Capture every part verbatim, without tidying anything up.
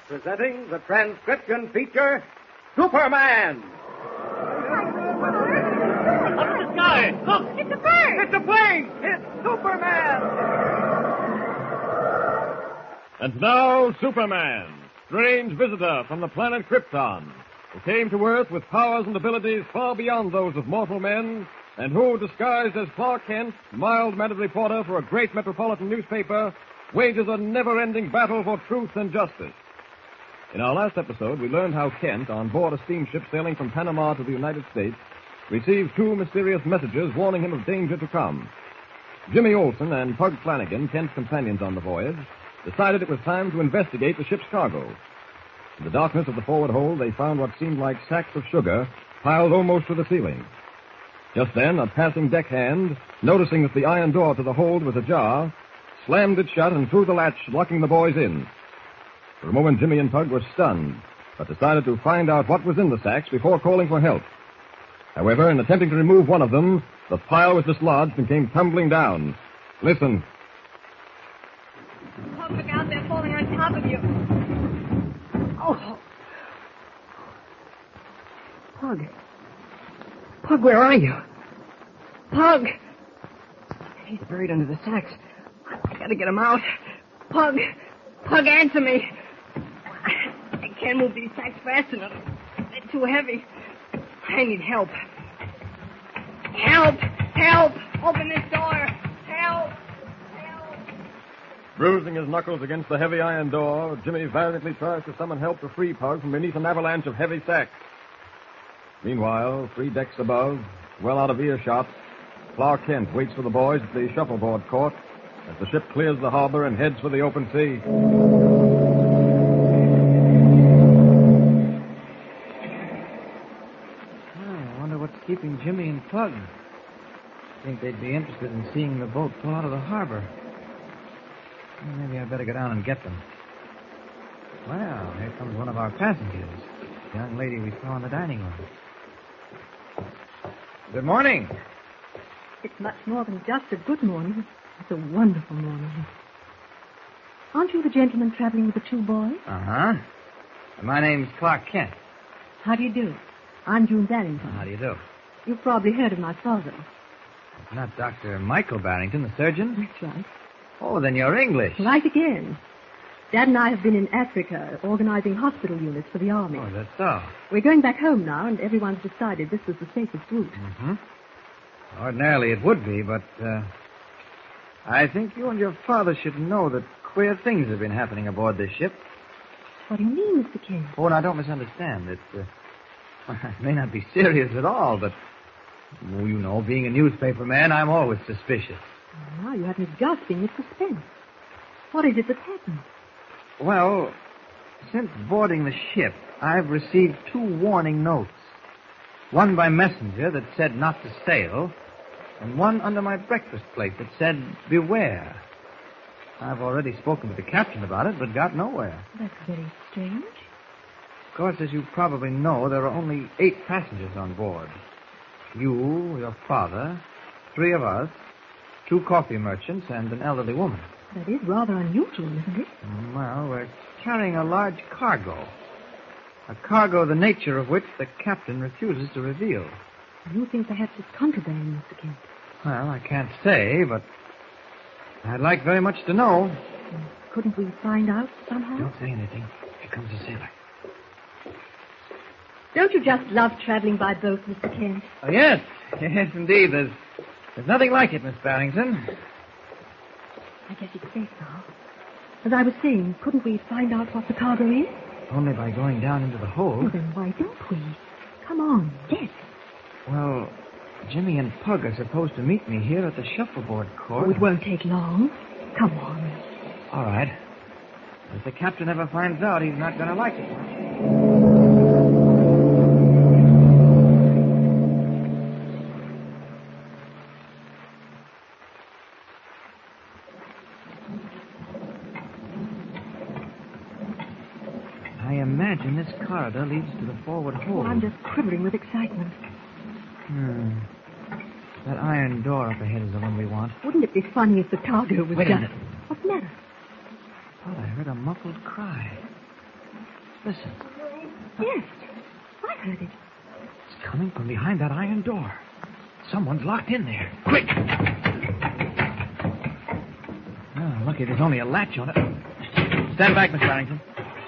presenting the transcription feature, Superman. Up in the sky! Look! It's a bird! It's a plane! It's Superman! And now, Superman, strange visitor from the planet Krypton, who came to Earth with powers and abilities far beyond those of mortal men, and who, disguised as Clark Kent, mild-mannered reporter for a great metropolitan newspaper, wages a never-ending battle for truth and justice. In our last episode, we learned how Kent, on board a steamship sailing from Panama to the United States, received two mysterious messages warning him of danger to come. Jimmy Olsen and Pug Flanagan, Kent's companions on the voyage, decided it was time to investigate the ship's cargo. In the darkness of the forward hold, they found what seemed like sacks of sugar piled almost to the ceiling. Just then, a passing deckhand, noticing that the iron door to the hold was ajar, slammed it shut and threw the latch, locking the boys in. For a moment, Jimmy and Pug were stunned, but decided to find out what was in the sacks before calling for help. However, in attempting to remove one of them, the pile was dislodged and came tumbling down. Listen. Pug, look out, they're falling on top of you. Oh. Pug. Pug, where are you? Pug. He's buried under the sacks. I gotta get him out. Pug. Pug, answer me. I can't move these sacks fast enough. They're too heavy. I need help. Help! Help! Open this door! Help! Help! Bruising his knuckles against the heavy iron door, Jimmy valiantly tries to summon help to free Pug from beneath an avalanche of heavy sacks. Meanwhile, three decks above, well out of earshot, Clark Kent waits for the boys at the shuffleboard court as the ship clears the harbor and heads for the open sea. I wonder what's keeping Jimmy and Pug. I think they'd be interested in seeing the boat pull out of the harbor. Well, maybe I'd better go down and get them. Well, here comes one of our passengers, the young lady we saw in the dining room. Good morning. It's much more than just a good morning. It's a wonderful morning. Aren't you the gentleman traveling with the two boys? Uh-huh. My name's Clark Kent. How do you do? I'm June Barrington. How do you do? You've probably heard of my father. Not Doctor Michael Barrington, the surgeon? That's right. Oh, then you're English. Right again. Dad and I have been in Africa organizing hospital units for the army. Oh, that's so. We're going back home now, and everyone's decided this was the safest route. Mm-hmm. Ordinarily it would be, but uh, I think you and your father should know that queer things have been happening aboard this ship. What do you mean, Mister Kent? Oh, now, don't misunderstand. It, uh, it may not be serious at all, but, well, you know, being a newspaper man, I'm always suspicious. Oh, now you have me gasping with suspense. What is it that's happened? Well, since boarding the ship, I've received two warning notes. One by messenger that said not to sail, and one under my breakfast plate that said, beware. I've already spoken to the captain about it, but got nowhere. That's very strange. Of course, as you probably know, there are only eight passengers on board. You, your father, three of us, two coffee merchants, and an elderly woman. That is rather unusual, isn't it? Well, we're carrying a large cargo. A cargo the nature of which the captain refuses to reveal. You think perhaps it's contraband, Mister Kent? Well, I can't say, but I'd like very much to know. Couldn't we find out somehow? Don't say anything. Here comes the sailor. Don't you just love traveling by boat, Mister Kent? Oh, yes. Yes, indeed. There's, there's nothing like it, Miss Barrington. I guess it's safe now. As I was saying, couldn't we find out what the cargo is? Only by going down into the hold. Well, then why don't we? Come on, yes. Well, Jimmy and Pug are supposed to meet me here at the shuffleboard court. Oh, it won't take long. Come on. All right. If the captain ever finds out, he's not going to like it much. I imagine this corridor leads to the forward hold. Oh, I'm just quivering with excitement. Hmm. That iron door up ahead is the one we want. Wouldn't it be funny if the cargo was Wait a just... minute. What's the matter? I thought I heard a muffled cry. Listen. Yes, I heard it. It's coming from behind that iron door. Someone's locked in there. Quick! Oh, lucky there's only a latch on it. Stand back, Miss Barrington.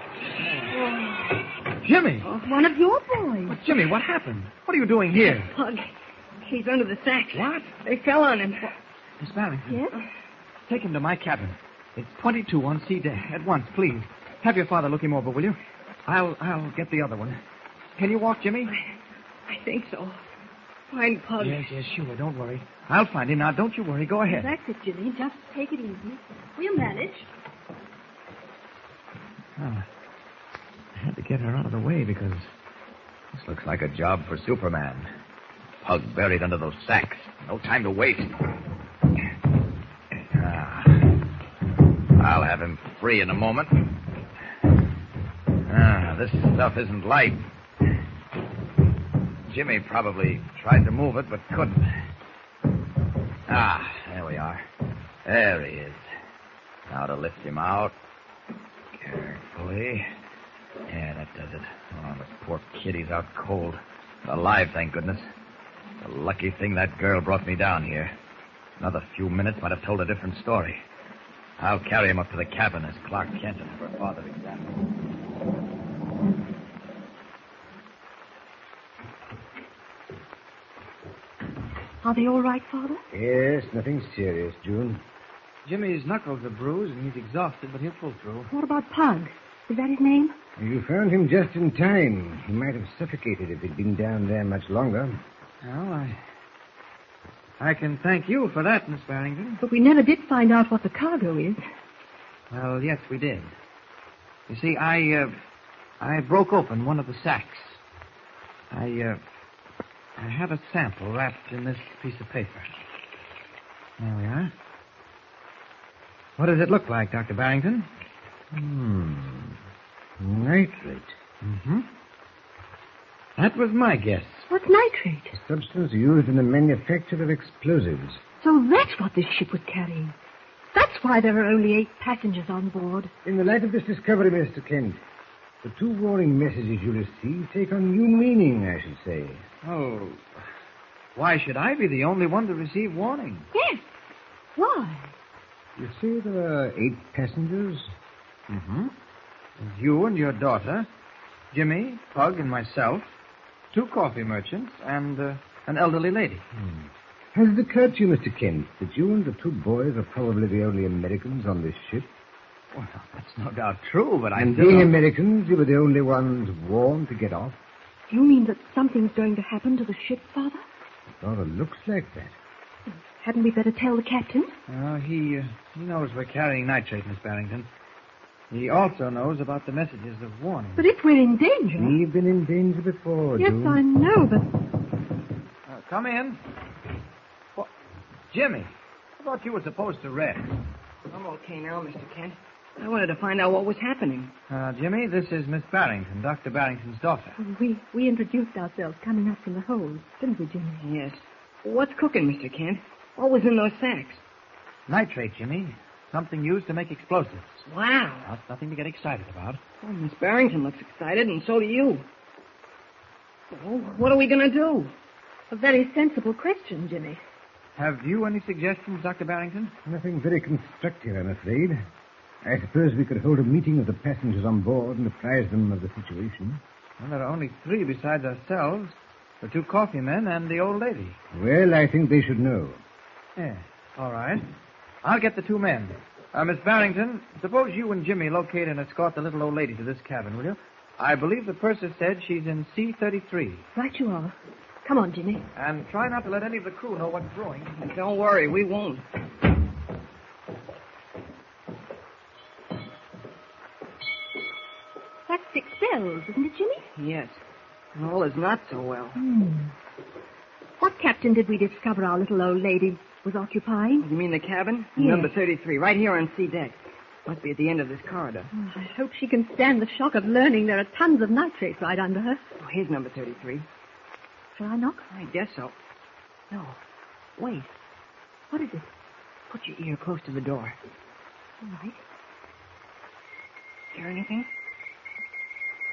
Jimmy! Oh, one of your boys. But Jimmy, what happened? What are you doing here? Pug, he's under the sacks. What? They fell on him. Miss Barrington. Yes? Take him to my cabin. It's twenty-two on C deck. At once, please. Have your father look him over, will you? I'll I'll get the other one. Can you walk, Jimmy? I think so. Find Pug. Yes, yes, sure. Don't worry. I'll find him. Now, don't you worry. Go ahead. That's it, Jimmy. Just take it easy. We'll manage. Oh, I had to get her out of the way because This looks like a job for Superman. Pug buried under those sacks. No time to waste. Ah. I'll have him free in a moment. Ah, this stuff isn't light. Jimmy probably tried to move it, but couldn't. Ah, there we are. There he is. Now to lift him out. Carefully. Yeah, that does it. Oh, this poor kitty's out cold. Alive, thank goodness. The lucky thing that girl brought me down here. Another few minutes might have told a different story. I'll carry him up to the cabin as Clark Kent and her father examine. Are they all right, Father? Yes, nothing serious, June. Jimmy's knuckles are bruised and he's exhausted, but he'll pull through. What about Pug? Is that his name? You found him just in time. He might have suffocated if he'd been down there much longer. Well, I... I can thank you for that, Miss Barrington. But we never did find out what the cargo is. Well, yes, we did. You see, I, uh, I broke open one of the sacks. I, uh, I have a sample wrapped in this piece of paper. There we are. What does it look like, Doctor Barrington? Hmm. Nitrate. Mm-hmm. That was my guess. What's nitrate? A substance used in the manufacture of explosives. So that's what this ship was carrying. That's why there are only eight passengers on board. In the light of this discovery, Mister Kent, the two warning messages you received take on new meaning, I should say. Oh, why should I be the only one to receive warning? Yes. Why? You say there are eight passengers? Mm-hmm. You and your daughter, Jimmy, Pug, and myself, two coffee merchants, and uh, an elderly lady. Hmm. Has it occurred to you, Mister Kent, that you and the two boys are probably the only Americans on this ship? Well, that's no doubt true, but I And still being don't- Americans, you were the only ones warned to get off? You mean that something's going to happen to the ship, Father? It rather looks like that. Hadn't we better tell the captain? Uh, he, uh, he knows we're carrying nitrate, Miss Barrington. He also knows about the messages of warning. But if we're in danger... We've been in danger before, Yes, June. I know, but... Uh, come in. What? Jimmy, I thought you were supposed to rest. I'm okay now, Mister Kent. I wanted to find out what was happening. Uh, Jimmy, this is Miss Barrington, Doctor Barrington's daughter. We we introduced ourselves coming up from the hold, didn't we, Jimmy? Yes. What's cooking, Mister Kent? What was in those sacks? Nitrate, Jimmy. Something used to make explosives. Wow. Not nothing to get excited about. Well, Miss Barrington looks excited, and so do you. Well, what are we going to do? A very sensible question, Jimmy. Have you any suggestions, Doctor Barrington? Nothing very constructive, I'm afraid. I suppose we could hold a meeting of the passengers on board and apprise them of the situation. Well, there are only three besides ourselves. The two coffee men and the old lady. Well, I think they should know. Yeah, all right. I'll get the two men. Uh, Miss Barrington, suppose you and Jimmy locate and escort the little old lady to this cabin, will you? I believe the purser said she's in C thirty-three. Right you are. Come on, Jimmy. And try not to let any of the crew know what's brewing. Don't worry, we won't. That's six bells, isn't it, Jimmy? Yes. All is not so well. Hmm. What captain did we discover our little old lady was occupying? You mean the cabin? Yes. Number thirty-three, right here on C deck. Must be at the end of this corridor. Oh, I hope she can stand the shock of learning there are tons of nitrate right under her. Oh, here's number thirty-three. Shall I knock? I guess so. No. Wait. What is it? Put your ear close to the door. All right. Hear anything?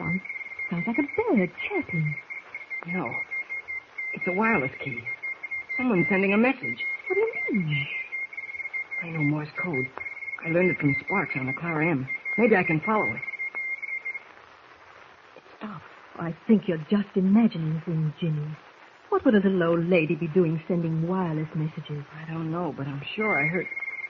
Sounds like a bird chirping. No. It's a wireless key. Someone's sending a message. What do you mean? I know Morse code. I learned it from Sparks on the Clara M. Maybe I can follow it. It stopped. I think you're just imagining things, Jimmy. What would a little old lady be doing sending wireless messages? I don't know, but I'm sure I heard...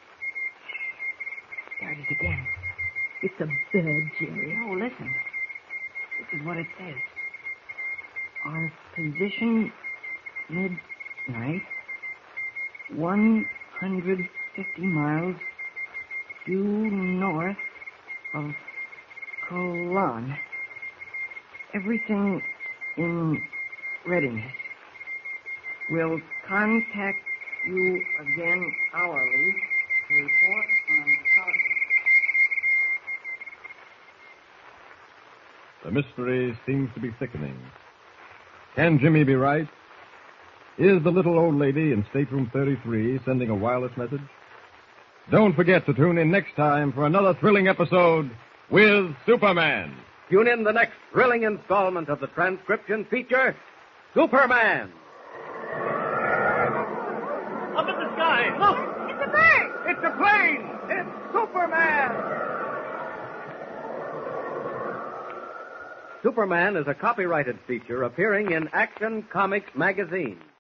There it is again. It's a bird, Jerry. No, listen. This is what it says. Our position midnight, one hundred fifty miles due north of Cologne. Everything in readiness. We'll contact you again hourly to report on progress. The mystery seems to be thickening. Can Jimmy be right? Is the little old lady in stateroom thirty-three sending a wireless message? Don't forget to tune in next time for another thrilling episode with Superman. Tune in the next thrilling installment of the transcription feature, Superman. Up in the sky. Look! It's a bird! It's a plane! It's Superman! Superman is a copyrighted feature appearing in Action Comics magazine.